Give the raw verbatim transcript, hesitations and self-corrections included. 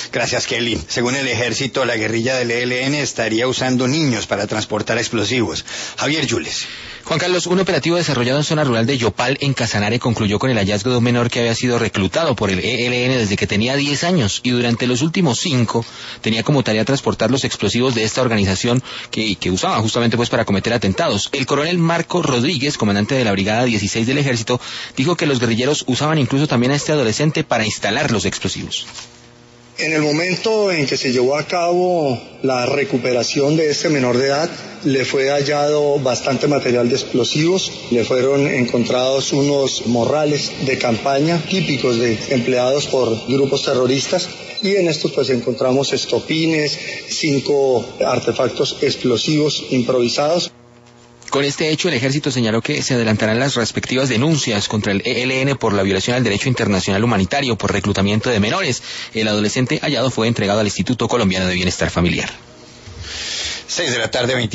Gracias, Kelly. Según el ejército, la guerrilla del E L N estaría usando niños para transportar explosivos. Javier Yules. Juan Carlos, un operativo desarrollado en zona rural de Yopal, en Casanare, concluyó con el hallazgo de un menor que había sido reclutado por el E L N desde que tenía diez años y durante los últimos cinco tenía como tarea transportar los explosivos de esta organización que, que usaba justamente pues para cometer atentados. El coronel Marco Rodríguez, comandante de la Brigada dieciséis del Ejército, dijo que los guerrilleros usaban incluso también a este adolescente para instalar los explosivos. En el momento en que se llevó a cabo la recuperación de este menor de edad, le fue hallado bastante material de explosivos, le fueron encontrados unos morrales de campaña típicos de empleados por grupos terroristas y en estos pues encontramos estopines, cinco artefactos explosivos improvisados. Con este hecho, el ejército señaló que se adelantarán las respectivas denuncias contra el E L N por la violación al derecho internacional humanitario por reclutamiento de menores. El adolescente hallado fue entregado al Instituto Colombiano de Bienestar Familiar. Seis de la tarde, veinte